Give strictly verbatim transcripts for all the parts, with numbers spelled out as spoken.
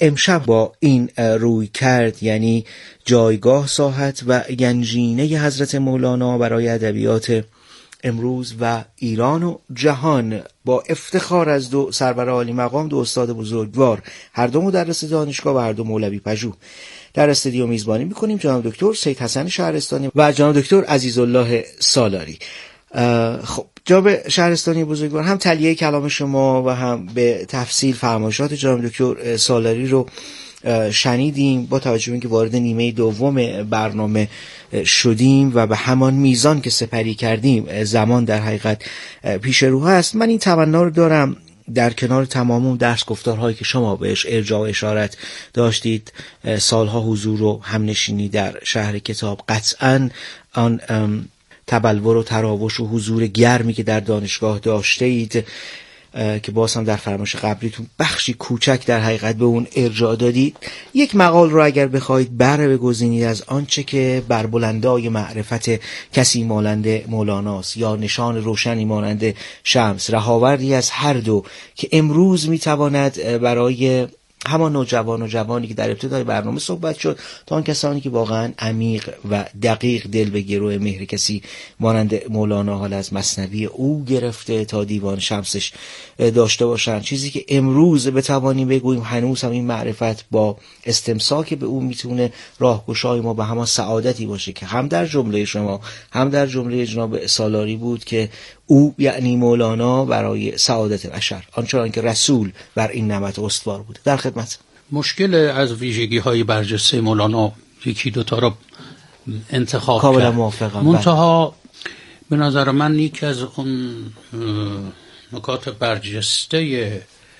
امشب با این روی کرد، یعنی جایگاه ساحت و گنجینه حضرت مولانا برای ادبیات امروز و ایران و جهان، با افتخار از دو سرور عالی مقام، دو استاد بزرگوار، هر دو مدرس دانشگاه و هر دو مولوی پژوه، در استودیو میزبانی میکنیم جناب دکتر سید حسن شهرستانی و جناب دکتر عزیزالله سالاری. خب جناب شهرستانی بزرگوار، هم تلیه کلام شما و هم به تفصیل فرمایشات جناب دکتر سالاری رو شنیدیم. با توجه به اینکه وارد نیمه دوم برنامه شدیم و به همان میزان که سپری کردیم زمان در حقیقت پیش رو هست، من این تمنا رو دارم در کنار تمام اون درس گفتارهایی که شما بهش ارجاع و اشارت داشتید، سالها حضور و همنشینی در شهر کتاب، قطعاً آن تبلور و تراوش و حضور گرمی که در دانشگاه داشته اید که باز هم در فرمایش قبلیتون بخشی کوچک در حقیقت به اون ارجاع دادید، یک مقال رو اگر بخواید بره بگزینید از آنچه که بر بلندای معرفت کسی مانند مولاناست یا نشان روشنی مانند شمس، رهاوردی از هر دو که امروز میتواند برای همان نوجوان و جوانی که در ابتدای برنامه صحبت شد تا آن کسانی که واقعا عمیق و دقیق دل به گروه مهر کسی مانند مولانا، حال از مثنوی او گرفته تا دیوان شمسش داشته باشند، چیزی که امروز بتوانیم بگوییم هنوز هم این معرفت با استمساک به او میتونه راهگشای ما به همان سعادتی باشه که هم در جمله شما هم در جمله جناب سالاری بود که او یعنی مولانا برای سعادت بشر آنچنان که رسول بر این نمط استوار بود. در خدمت. مشکل از ویژگی های برجسته مولانا یکی دوتا رو انتخاب کرد. کاملا موافقم. منتها به نظر من یکی از اون نکات برجسته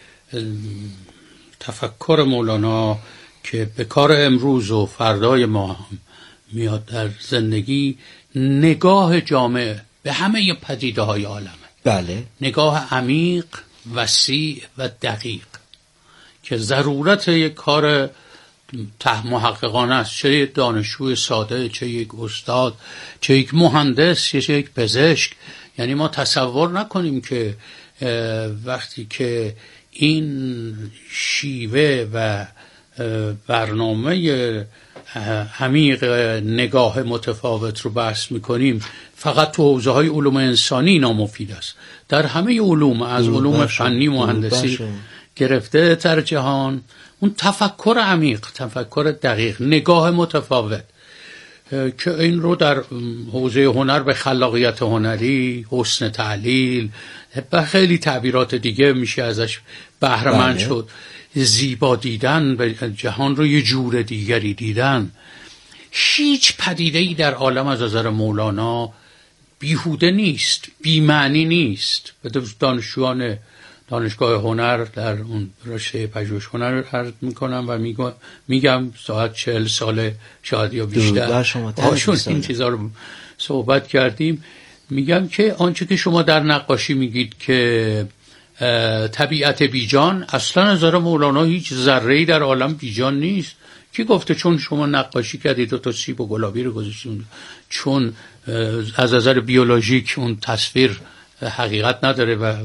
تفکر مولانا که به کار امروز و فردای ما میاد در زندگی، نگاه جامع به همه پدیده های عالمه. بله. نگاه عمیق، وسیع و دقیق که ضرورت یک کار ته محققانه است، چه یک دانشجوی ساده، چه یک استاد، چه یک مهندس، چه یک پزشک. یعنی ما تصور نکنیم که وقتی که این شیوه و برنامه عمیق نگاه متفاوت رو بحث میکنیم فقط تو حوزه های علوم انسانی نامفید است. در همه علوم، از علوم فنی مهندسی گرفته تر جهان، اون تفکر عمیق، تفکر دقیق، نگاه متفاوت که این رو در حوزه هنر به خلاقیت هنری، حسن تعلیل و خیلی تعبیرات دیگه میشه ازش بهره مند شد. زیبا دیدن، به جهان رو یه جور دیگری دیدن. هیچ پدیده‌ای در عالم از نظر مولانا بیهوده نیست، بی‌معنی نیست. به دانشجویان دانشگاه هنر در اون رشته پژوهش هنر عرض میکنم و میگم میگم ساعت چهل ساله شاید یا بیشتر باشون این چیزا رو صحبت کردیم. میگم که آنچه که شما در نقاشی میگید که طبیعت بیجان، اصلا از نظر مولانا هیچ ذره‌ای در عالم بیجان نیست. کی گفته چون شما نقاشی کردید دو تا سیب و گلابی رو گذاشتید چون از نظر بیولوژیک اون تصویر حقیقت نداره و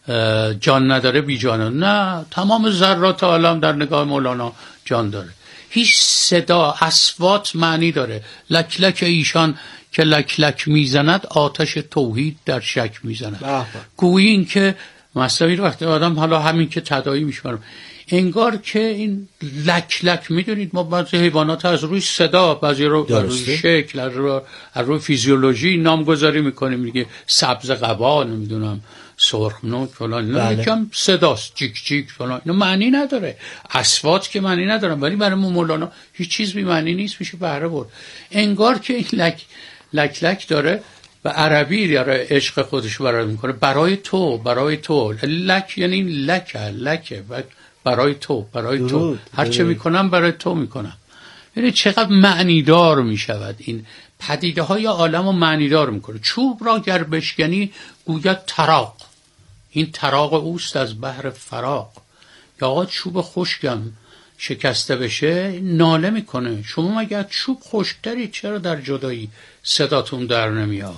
جان نداره بیجانه؟ نه، تمام ذرات عالم در نگاه مولانا جان داره. هیچ صدا، اصوات معنی داره. لک لک ایشان که لک لک میزند آتش توحید در شک میزند. گویی این که مثلا وقتی آدم حالا همین که تداعی میشمارم انگار که این لک لک، میدونید ما بعضی حیوانات از روی صدا، بعضی رو از روی شکل، از روی, از روی فیزیولوژی نامگذاری میکنیم دیگه. سبز قبا، نمیدونم سرخ نوک فلان، اینا یکم صداست، جیک جیک فلان، اینا معنی نداره. اصوات که معنی ندارن، ولی برای مولانا هیچ چیز بی معنی نیست، میشه بهره برد. انگار که این لک لک لک داره و عربی داره عشق خودش برای میکنه، برای تو، برای تو. لک یعنی لک لکه برای تو، برای تو، هر چه میکنم برای تو میکنم. یعنی چقدر معنیدار میشود این پدیده های عالم رو معنیدار میکنه. چوب را گر بشکنی گوید تراق، این تراق اوست از بحر فراق. یا آقا چوب خشکم شکسته بشه ناله میکنه، شما مگر چوب خشکتری چرا در جدایی صداتون در نمیاد؟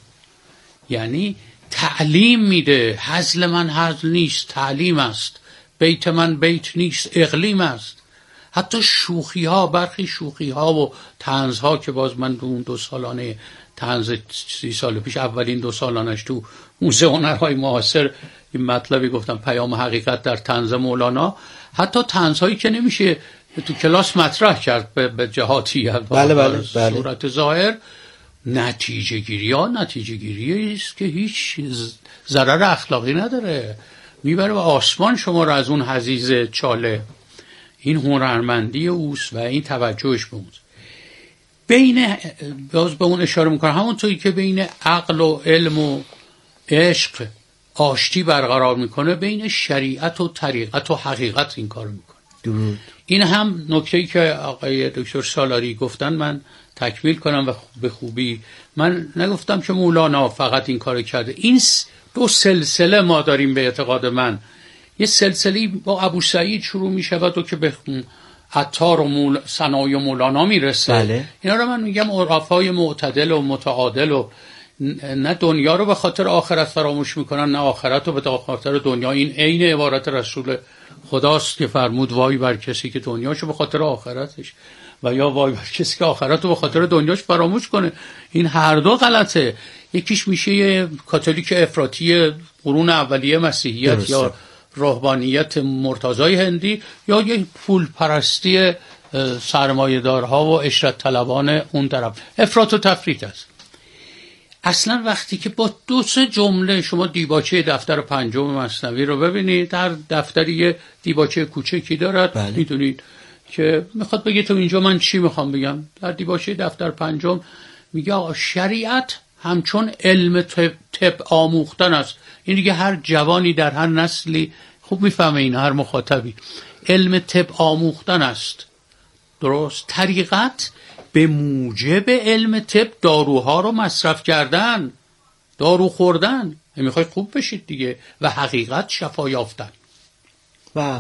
یعنی تعلیم میده. هزل من هزل نیست، تعلیم است. بیت من بیت نیست اقلیم است. حتی شوخی ها، برخی شوخی ها و طنز ها که باز من اون دو سالانه طنز سی سال پیش اولین دو سالانش تو موزه هنرهای معاصر این مطلبی گفتم، پیام حقیقت در طنز مولانا، حتی طنز هایی که نمیشه تو کلاس مطرح کرد به جهاتی بله بله بله. صورت ظاهر نتیجه گیری ها نتیجه گیری است که هیچ ضرر اخلاقی نداره، میبره و آسمان شما رو از اون حضیض چاله. این هنرمندی اوست و این توجهش به اون. بین باز به اون اشاره میکنه، همونطوری که بین عقل و علم و عشق آشتی برقرار میکنه، بین شریعت و طریقت و حقیقت این کار میکنه. درود. این هم نکته‌ای که آقای دکتر سالاری گفتن من تکمیل کنم و به خوبی. من نگفتم که مولانا فقط این کار کرده. این دو سلسله ما داریم به اعتقاد من. یه سلسله با ابو سعید شروع می شود و که به عطار و مول... ثنای و مولانا میرسه. بله. اینا رو من میگم عرفای معتدل و متعادل و نه دنیا رو به خاطر آخرت فراموش میکنن، نه آخرت رو به خاطر دنیا. این عین عبارت رسول خداست که فرمود وای بر کسی که دنیاشو به خاطر آخرتش و یا وای بر کسی که آخرت رو به خاطر دنیاش فراموش کنه. این هر دو غلطه. یکیش میشه یه کاتولیک افراطی قرون اولیه مسیحیت درسته. یا روحانیت مرتضای هندی، یا یه پول پرستی سرمایه‌دارها و عشرت طلبان اون طرف. افراط و تفریط است. اصلا وقتی که با دو سه جمله شما دیباچه دفتر پنجم مثنوی رو ببینید، در دفتری یه دیباچه کوچکی دارد، بله. میدونید که میخواد بگه تو اینجا من چی میخوام بگم. در دیباچه دفتر پنجم میگه آقا شریعت همچون علم طب, طب آموختن است. این دیگه هر جوانی در هر نسلی خوب میفهمه، این هر مخاطبی. علم طب آموختن است، درست. طریقت به موجب علم طب داروها رو مصرف کردن، دارو خوردن. میخوای خوب بشید دیگه. و حقیقت شفا یافتن. بله.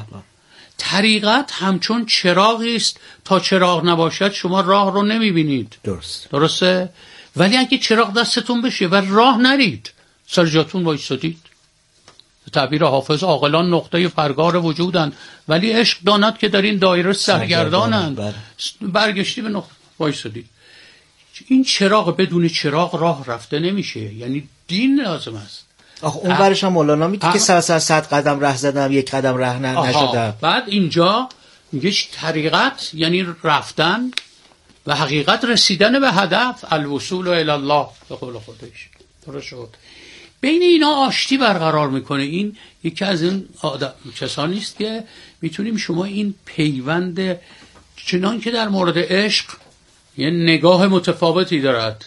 طریقت همچون چراغی است، تا چراغ نباشد شما راه رو نمیبینید. درست. درسته؟ ولی اگه چراغ دستتون بشه و راه نرید، سر جاتون وایسادید. تعبیر حافظ عاقلان نقطه پرگار وجودن ولی عشق داند که در این دایره سرگردانند. برگشتی به نقطه وایسادید. این چراغ بدون چراغ راه رفته نمیشه. یعنی دین لازم است. آخه اون برش هم مولانا میگه که سر صد قدم ره زدم یک قدم ره نشدم. بعد اینجا میگه طریقت یعنی رفتن و حقیقت رسیدن به هدف، الوصول الی الله به قول خودش. درست شد. بین اینا آشتی برقرار میکنه. این یکی از این کسانی است که میتونیم شما این پیوند، چنان که در مورد عشق یه نگاه متفاوتی دارد،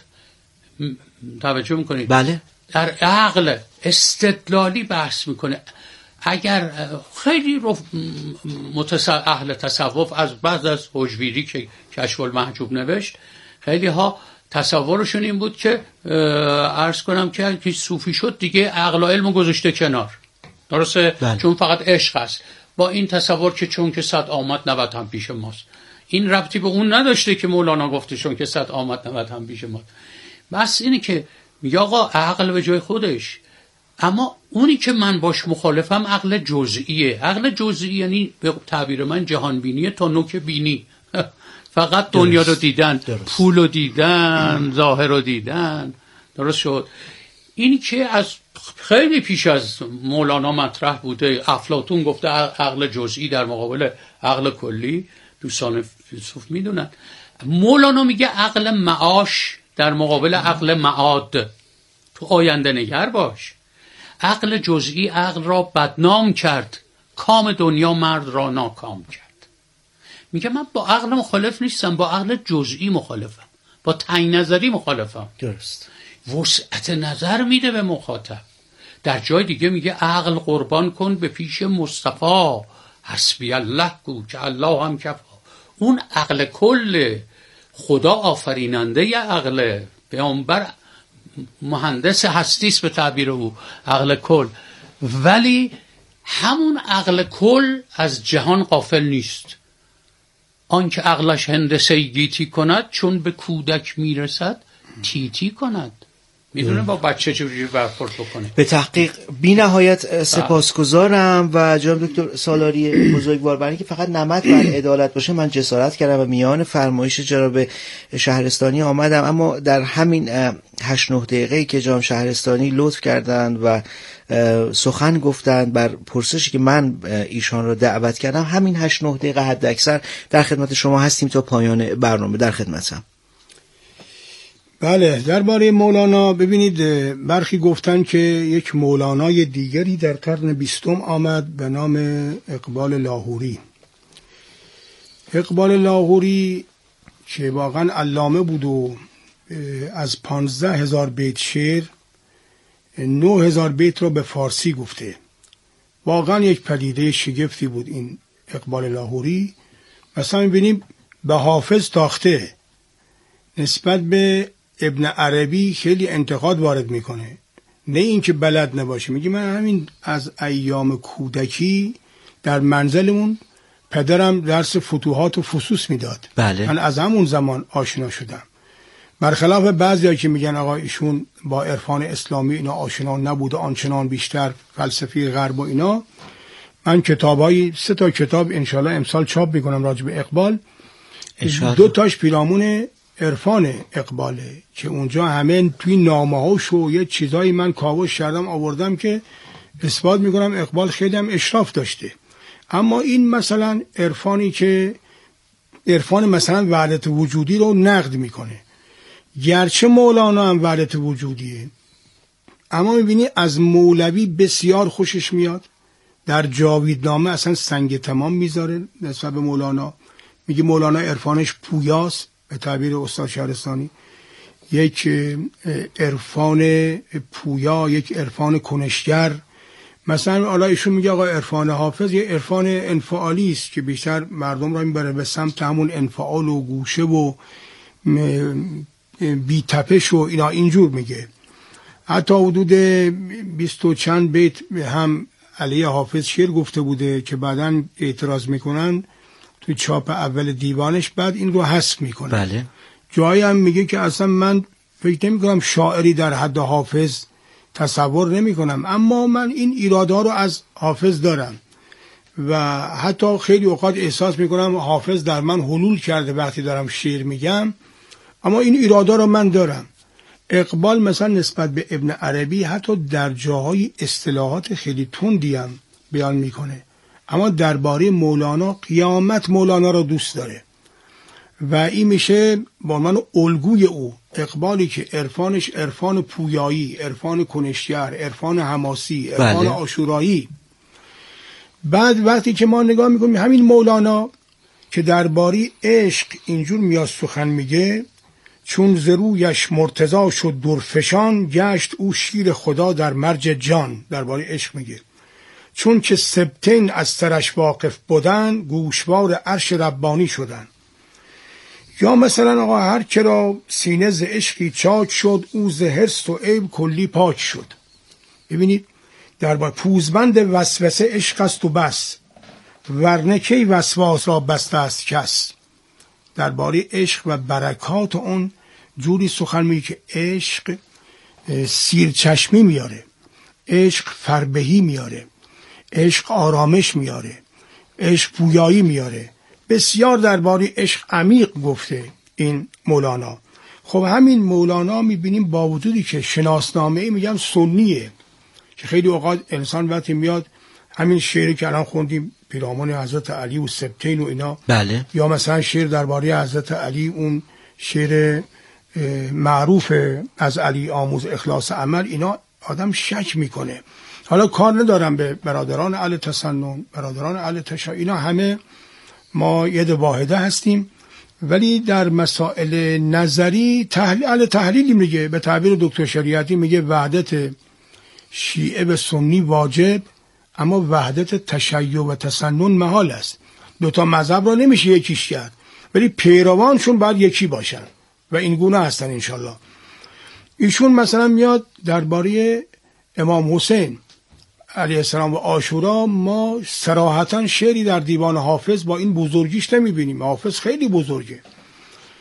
توجه میکنید؟ بله. در عقل استدلالی بحث میکنه. اگر خیلی متص... اهل تصوف از بعد از هجویری که کشف المحجوب نوشت، خیلی ها تصورشون این بود که عرض کنم که که صوفی شد دیگه عقل و علم گذاشته کنار. درسته؟ بله. چون فقط عشق است. با این تصور که چون که صد آمد نود هم پیش ماست. این ربطی به اون نداشته که مولانا گفته چون که صد آمد نود هم پیش ماست. بس اینه که میگه آقا عقل به جای خودش، اما اونی که من باش مخالفم عقل جزئیه. عقل جزئی یعنی به تعبیر من جهان بینیه تا نوک بینی. فقط دنیا رو دیدن، درست. پول رو دیدن، ظاهر رو دیدن. درست شد. اینی که از خیلی پیش از مولانا مطرح بوده. افلاطون گفته عقل جزئی در مقابل عقل کلی. دوستان فیلسوف میدونن. مولانا میگه عقل معاش در مقابل عقل معاد. تو آینده نگر باش. عقل جزئی عقل را بدنام کرد، کام دنیا مرد را ناکام کرد. میگه من با عقل مخالف نیستم، با عقل جزئی مخالفم، با تعیین نظری مخالفم. درست. وسعت نظر میده به مخاطب. در جای دیگه میگه عقل قربان کن به پیش مصطفی، حسبی الله گو که الله هم کفا. اون عقل کل، خدا آفریننده ی عقل، پیامبر مهندس هستیست به تعبیر او، عقل کل. ولی همون عقل کل از جهان غافل نیست. آنکه عقلش هندسه گیتی کند، چون به کودک میرسد تیتی کند. میدونه با بچه چجوری برخورد بکنه. به تحقیق بی نهایت سپاسگزارم و جناب دکتر سالاری بزرگوار، برای که فقط نمد بر عدالت باشه من جسارت کردم و میان فرمایش جناب شهرستانی آمدم، اما در همین هشت نه دقیقه‌ای که جناب شهرستانی لطف کردند و سخن گفتند بر پرسشی که من ایشان را دعوت کردم، همین هشت نه دقیقه حد اکثر در خدمت شما هستیم تا پایان برنامه. در خدمتم. بله، درباره مولانا ببینید، برخی گفتن که یک مولانای دیگری در قرن بیستم آمد به نام اقبال لاهوری. اقبال لاهوری که واقعا علامه بود و از پانزده هزار بیت شعر نه هزار بیت را به فارسی گفته. واقعا یک پدیده شگفتی بود این اقبال لاهوری. مثلا می‌بینیم به حافظ تاخته، نسبت به ابن عربی خیلی انتقاد وارد میکنه، نه اینکه بلد نباشه. میگه من همین از ایام کودکی در منزلمون پدرم درس فتوحات و فصوص میداد. بله. من از همون زمان آشنا شدم. برخلاف بعضی‌ها که میگن آقا ایشون با عرفان اسلامی اینا آشنا نبوده، آنچنان بیشتر فلسفی غرب و اینا. من کتابای سه تا کتاب انشالله امسال چاپ میکنم راجع به اقبال. دو تاش پیرامون عرفان اقباله که اونجا همه توی نامه‌هاش و یه چیزایی من کاوش کردم آوردم که اثبات میکنم اقبال خیلی هم اشراف داشته. اما این مثلا عرفانی که عرفان مثلا وحدت وجودی رو نقد میکنه، گرچه مولانا هم وحدت وجودیه، اما میبینی از مولوی بسیار خوشش میاد. در جاویدنامه اصلا سنگ تمام میذاره نسبت به مولانا. میگه مولانا عرفانش پویاست، به تعبیر استاد شهرستانی یک عرفان پویا، یک عرفان کنشگر. مثلا حالا ایشون میگه آقا عرفان حافظ یه عرفان انفعالی است که بیشتر مردم را میبره به سمت همون انفعال و گوشه و بی تپش و اینا، اینجور میگه. حتی حدود بیست و چند بیت هم علی حافظ شعر گفته بوده که بعداً اعتراض میکنن توی چاپ اول دیوانش، بعد این رو حذف میکنه. بله. جایی هم میگه که اصلا من فکر نمی کنم شاعری در حد حافظ تصور نمی کنم، اما من این ایرادا رو از حافظ دارم و حتی خیلی اوقات احساس میکنم حافظ در من حلول کرده وقتی دارم شعر میگم، اما این ایرادا رو من دارم. اقبال مثلا نسبت به ابن عربی حتی در جاهای اصطلاحات خیلی تندی هم بیان میکنه، اما درباره مولانا قیامت مولانا رو دوست داره و این میشه با من الگوی او. اقبالی که عرفانش عرفان پویایی، عرفان کنشگر، عرفان حماسی، عرفان بله. عاشورایی. بعد وقتی که ما نگاه میکنیم همین مولانا که درباره عشق اینجور میاد سخن میگه، چون ز رویش مرتضی شد درفشان، گشت او شیر خدا در مرج جان. درباره عشق میگه چون که سبتین از سرش واقف بودن، گوشوار عرش ربانی شدن. یا مثلا آقا هر که را سینه ز عشقی چاک شد، او ز حرص و عیب کلی پاک شد. ببینید درباره پوزبند وسوسه عشق است و بس، ورنه کی وسواس را بسته است کس. درباره عشق و برکات اون جوری سخن میگه که عشق سیرچشمی میاره، عشق فربهی میاره، عشق آرامش میاره، عشق پویایی میاره. بسیار درباره عشق عمیق گفته این مولانا. خب همین مولانا میبینیم با وجودی که شناسنامه‌ای میگن سنیه، که خیلی اوقات انسان وقتی میاد همین شعری که الان خوندیم پیرامون حضرت علی و سبتین و اینا، بله. یا مثلا شعر درباره حضرت علی، اون شعر معروف از علی آموز اخلاص عمل، اینا آدم شک میکنه. حالا کار ندارم به برادران اهل تسنن، برادران اهل تشیع، اینا همه ما ید واحده هستیم، ولی در مسائل نظری تحلیل اهل تحلیلی میگه، به تعبیر دکتر شریعتی میگه وحدت شیعه و سنی واجب، اما وحدت تشیع و تسنن محال است. دوتا مذهب را نمیشه یکیش کرد، ولی پیروانشون باید یکی باشن و این گونه هستن انشالله. ایشون مثلا میاد درباره امام حسین علیه السلام و عاشورا، ما صراحتا شعری در دیوان حافظ با این بزرگیش نمیبینیم. حافظ خیلی بزرگه،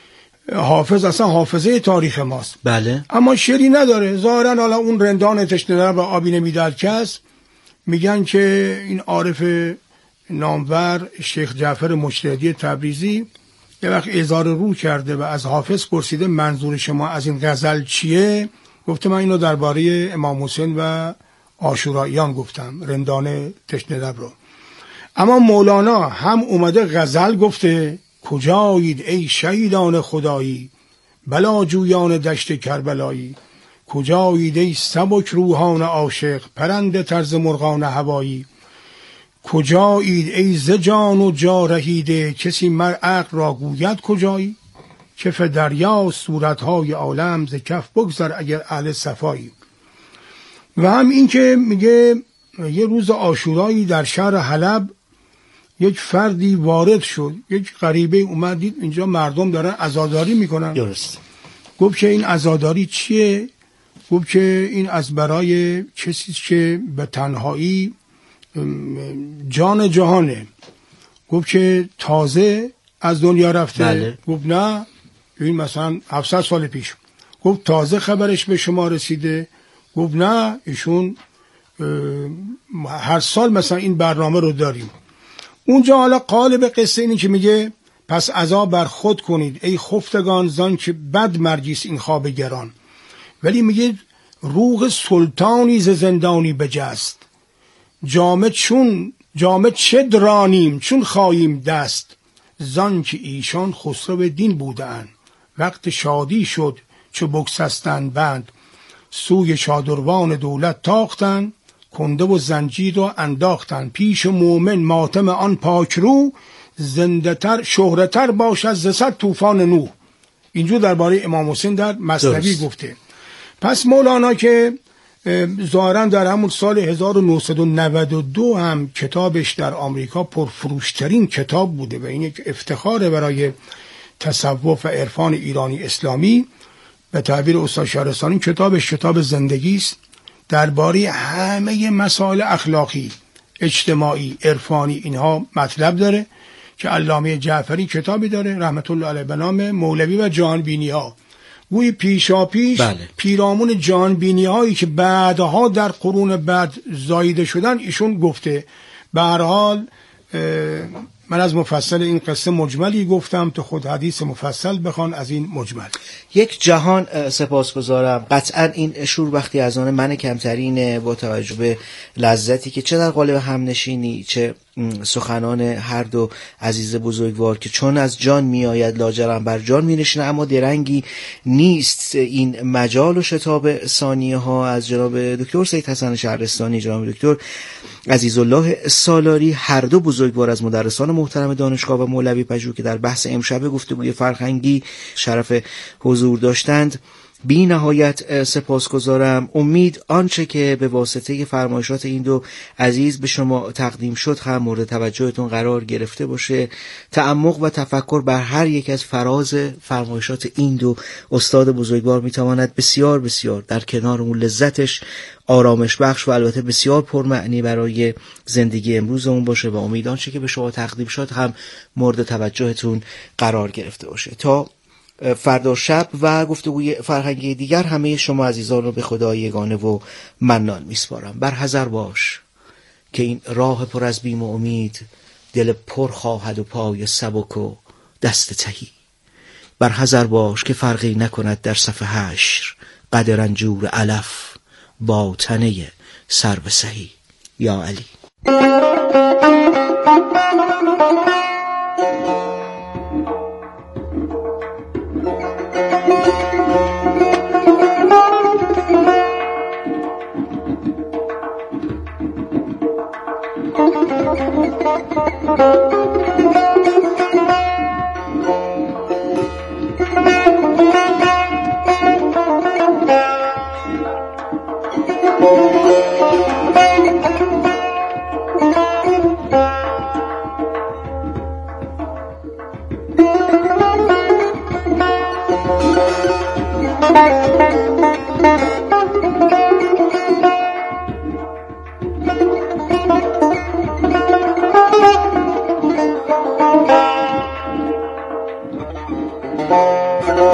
حافظ اصلا حافظه تاریخ ماست. بله. اما شعری نداره ظاهرا. حالا اون رندان تشنه و آبی نمیداد کس میگن که این عارف نامور شیخ جعفر مجتهدی تبریزی یه وقت اظهار رو کرده و از حافظ پرسیده منظور شما از این غزل چیه؟ گفته من اینو درباره امام حسین و عاشوراییان گفتم، رندان تشنه لب رو. اما مولانا هم اومده غزل گفته کجایید ای شهیدان خدایی بلا جویان دشت کربلایی، کجایید ای سبک روحان عاشق پرنده طرز مرغان هوایی، کجایید ای ز جان و جا رهیده کسی مر عقل را گوید کجایی، کف دریا صورتهای عالم ز کف بگذر اگر اهل صفایی. و هم این که میگه یه روز عاشورایی در شهر حلب یک فردی وارد شد، یک غریبه اومد دید اینجا مردم دارن عزاداری میکنن. درست. گفت که این عزاداری چیه؟ گفت که این از برای کسی که به تنهایی جان جهانه. گفت که تازه از دنیا رفته. بله. گفت نه این مثلا هفتصد سال پیش. گفت تازه خبرش به شما رسیده. گفت نه ایشون هر سال مثلا این برنامه رو داریم. اونجا حالا قالب قصه اینی که میگه پس عزا بر خود کنید ای خفتگان زان که بد مرگیست این خواب گران. ولی میگه روح سلطانی ز زندانی بجست، جامه چون جامه چه درانیم چون خواهیم دست، زان که ایشان خسرو دین بودن وقت شادی شد چو بگسستن بند، سوی شادروان دولت تاختن کنده و زنجیر رو انداختن، پیش مومن ماتم آن پاک رو زنده تر شهرتر باشد ز صد طوفان نوح. اینجور درباره امام حسین در مثنوی گفته. پس مولانا که ظاهرا در همون سال هزار و نهصد و نود و دو هم کتابش در آمریکا پرفروشترین کتاب بوده و این یک افتخار برای تصوف و عرفان ایرانی اسلامی. به تعبیر استاد شهرستانی کتابش کتاب زندگی است، درباره همه مسائل اخلاقی، اجتماعی، عرفانی اینها مطلب داره که علامه جعفری کتابی داره رحمت الله علیه به نام مولوی و جهانبینی ها. گوی پیشا پیش بله. پیرامون جهانبینی هایی که بعدها در قرون بعد زاییده شدن ایشون گفته. به هر حال من از مفصل این قصه مجملی گفتم، تو خود حدیث مفصل بخوان از این مجمل. یک جهان سپاسگزارم. قطعا این شوربختی از آن من کمترینه با توجه به لذتی که چه در قالب همنشینی چه سخنان هر دو عزیز بزرگوار که چون از جان می آید لاجرم بر جان می نشینه، اما درنگی نیست این مجال و شتاب ثانیه ها از جناب دکتر سید حسن شهرستانی، جناب دکتر عزیزالله سالاری، هر دو بزرگوار از مدرسان محترم دانشگاه و مولوی پژوه که در بحث امشب گفتگوی فرهنگی شرف حضور داشتند بی نهایت سپاسگزارم. امید آنچه که به واسطه فرمایشات این دو عزیز به شما تقدیم شد هم مورد توجهتون قرار گرفته باشه. تعمق و تفکر بر هر یک از فراز فرمایشات این دو استاد بزرگوار میتواند بسیار بسیار در کنارمون لذتش آرامش بخش و البته بسیار پرمعنی برای زندگی امروزمون باشه و امید آنچه که به شما تقدیم شد هم مورد توجهتون قرار گرفته باشه. تا فردا شب و گفتگوی فرهنگی دیگر همه شما عزیزان رو به خدای یگانه و منان میسپارم. بر حذر باش که این راه پر از بیم و امید دل پر خواهد و پای سبک و دست تهی. بر حذر باش که فرقی نکند در صف حشر قد رنجور علف با تنه سرو سهی. یا علی. Thank you.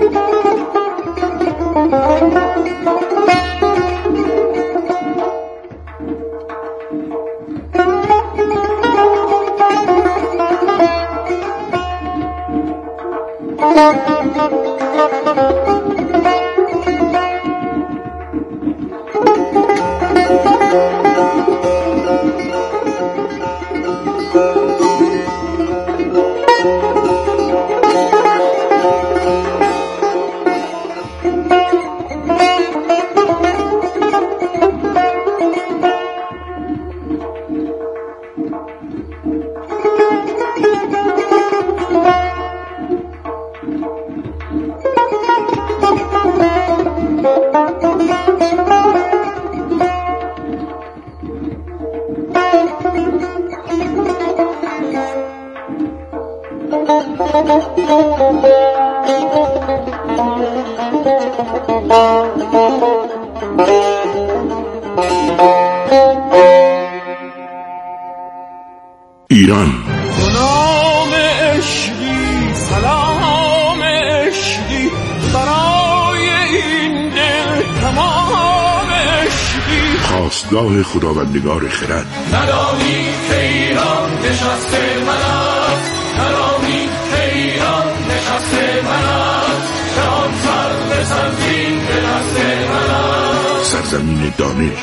ایران سلام عشقی سلام عشقی برای این دل تمام عشقی خواستگاه خداوندگار خرد ندانی که ایران نشسته من است ندانی که ایران نشسته من است جهان سر به سرزین به دست من است سرزمین دانش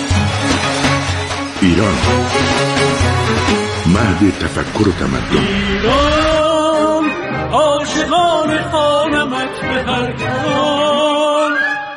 ایران مهد تفکر و تمدن ایران عاشقان خانمت به هر کان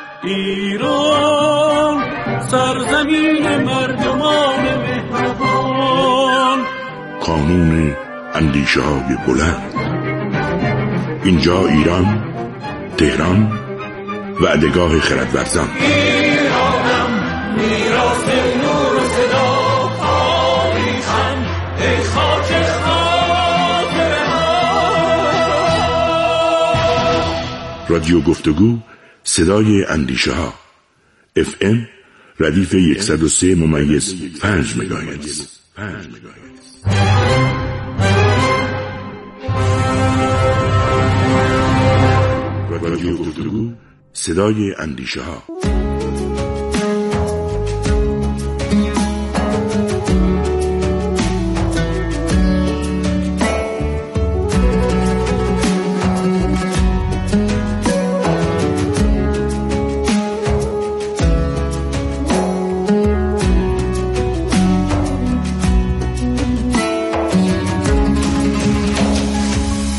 ایران سرزمین مردمان مهربان کانون اندیشه های بلند اینجا ایران تهران وعدگاه خردورزان ایرانم میراث نور و صدا تاریخم ای خاک خاطره ها رادیو گفتگو صدای اندیشه ها اف ام ردیف صد و سه ممیز پنج مگاهرتز رادیو گفتگو صدای اندیشه ها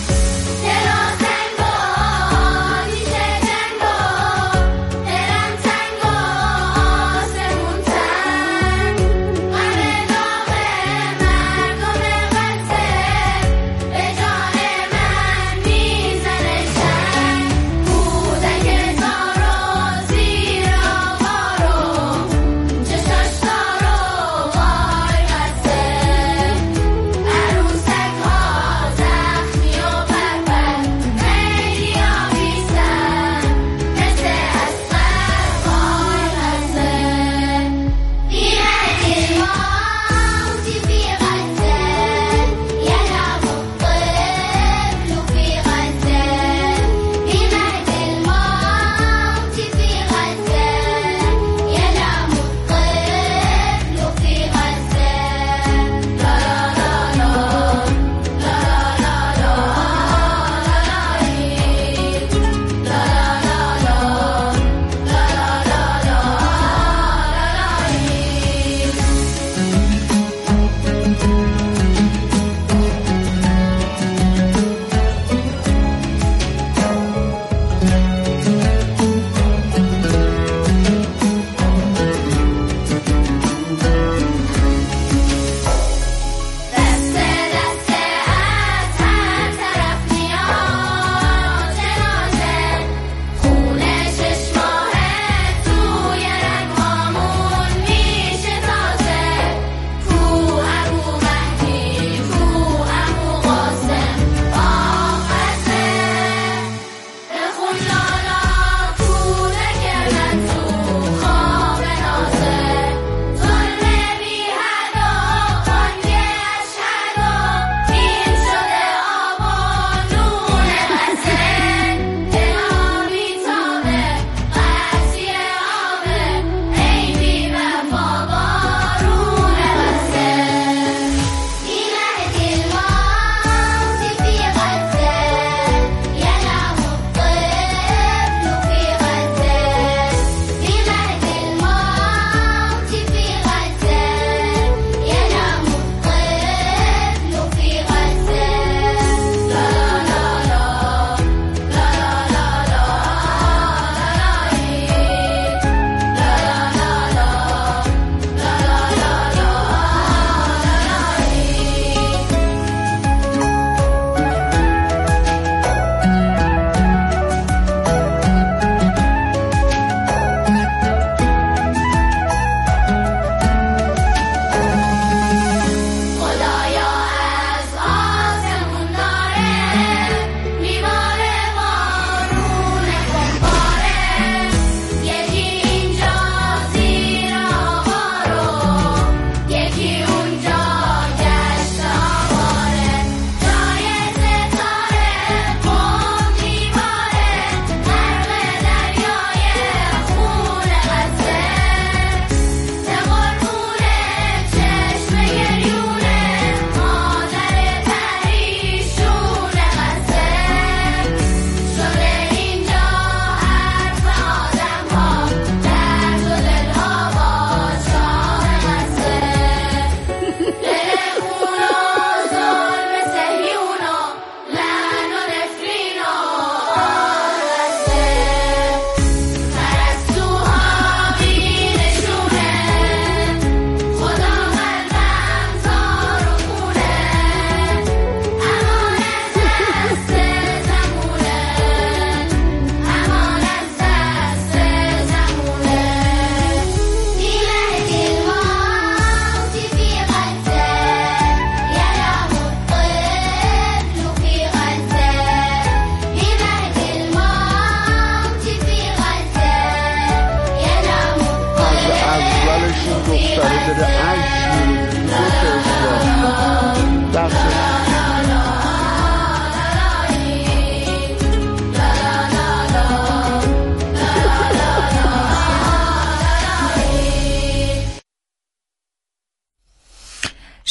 دلم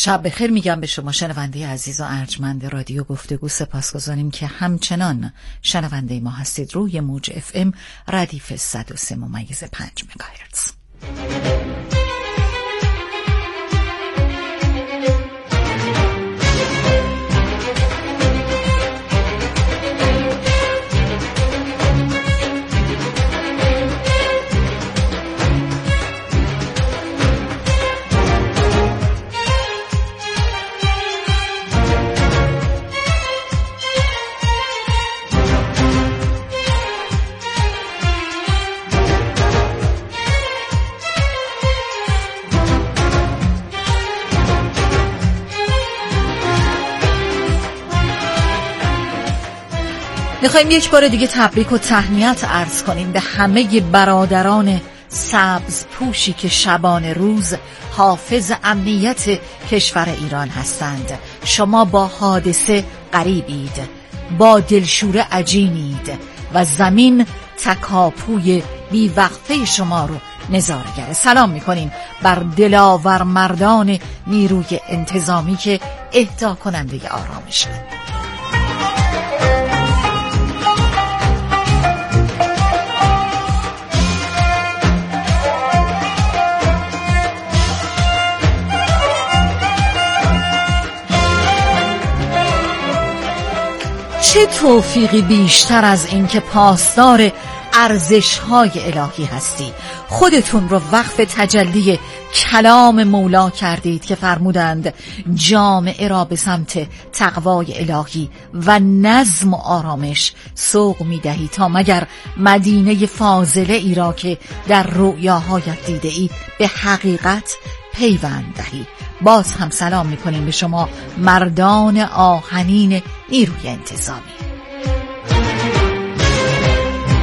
شب بخیر میگم به شما شنونده عزیز و ارجمند رادیو گفتگو. سپاسگزاریم که همچنان شنونده ما هستید روی موج اف ام ردیف صد و سه ممیز پنج مگاهرتز. میخوایم یک بار دیگه تبریک و تهنیت عرض کنیم به همه برادران سبز پوشی که شبانه روز حافظ امنیت کشور ایران هستند. شما با حادثه غریبید، با دلشوره عجینید و زمین تکاپوی بیوقفه شما رو نظاره‌گره. سلام میکنیم بر دلاور مردان نیروی انتظامی که اهدا کننده آرامش هستند. چه توفیقی بیشتر از این که پاسدار ارزش‌های الهی هستی. خودتون رو وقف تجلی کلام مولا کردید که فرمودند جامعه را به سمت تقوای الهی و نظم و آرامش سوق می‌دهید تا مگر مدینه فاضله ای را که در رؤیاهایت دیده ای به حقیقت پیوند دهی. باز هم سلام میکنیم به شما مردان آهنین نیروی انتظامی.